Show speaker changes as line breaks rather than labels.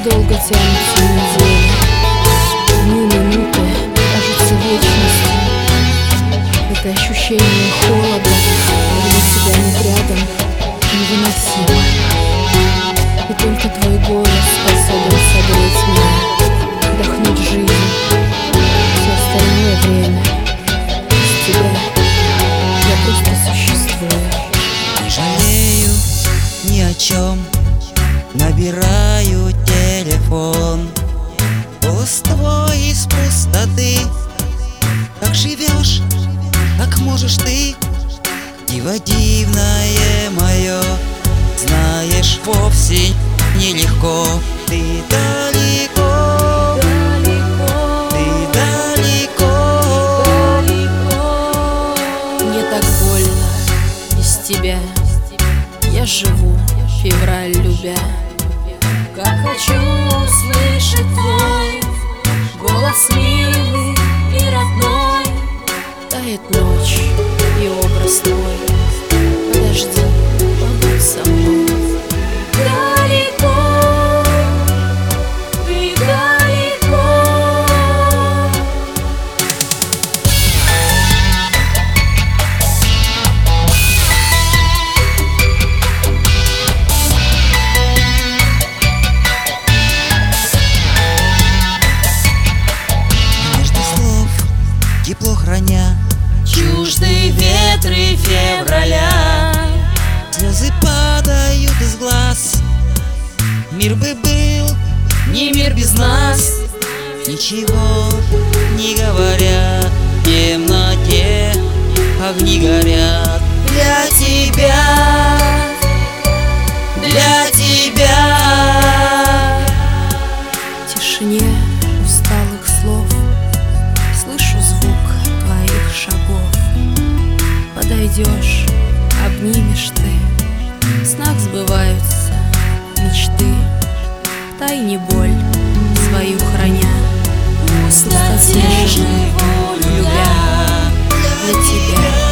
долго тянутся недели, дни, минуты кажутся вечностью. Это ощущение холода, когда тебя нет рядом, невыносимо. И только твой голос способен согреть меня, вдохнуть жизнь. Все остальное время без тебя я просто существую.
Не жалею ни о чем, набираю телефон. Голос твой из пустоты. Как живешь, как можешь ты? Диво дивное мое, знаешь, вовсе нелегко. Ты далеко, ты далеко.
Мне так больно без тебя. Я живу, февраль любя. Как хочу услышать твой голос милый и родной. Тает ночь и образ твой. Подожди, побудь со мной. Далеко, ты далеко.
Между слов тепло храня
Чуждые ветры февраля.
слезы падают из глаз. Мир бы был
Не мир без нас.
ничего не говоря. В темноте огни горят. Для тебя, для тебя.
В тишине усталых слов слышу звук твоих шагов. Подойдешь, обнимешь ты, в снах сбываются мечты. В тайне боль свою храня, пустоте же любя. Для тебя